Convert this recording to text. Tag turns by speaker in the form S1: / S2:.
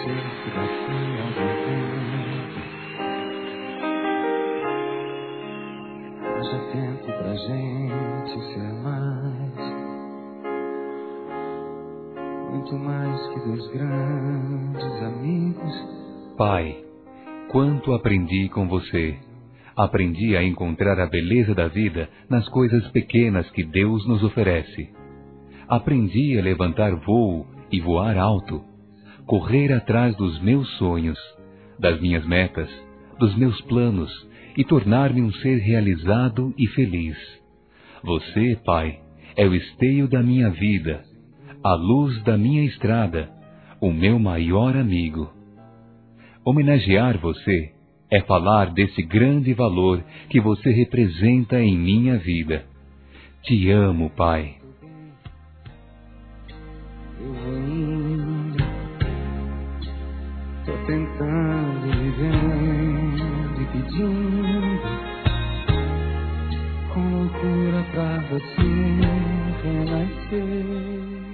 S1: ser que daqui a algum tempo haja tempo pra gente ser mais, muito mais que dois grandes amigos.
S2: Pai, quanto aprendi com você. Aprendi a encontrar a beleza da vida nas coisas pequenas que Deus nos oferece. Aprendi a levantar voo e voar alto, correr atrás dos meus sonhos, das minhas metas, dos meus planos e tornar-me um ser realizado e feliz. Você, Pai, é o esteio da minha vida, a luz da minha estrada, o meu maior amigo. Homenagear você é falar desse grande valor que você representa em minha vida. Te amo, Pai.
S1: Eu vou indo, tô tentando, vivendo e pedindo com loucura pra você renascer.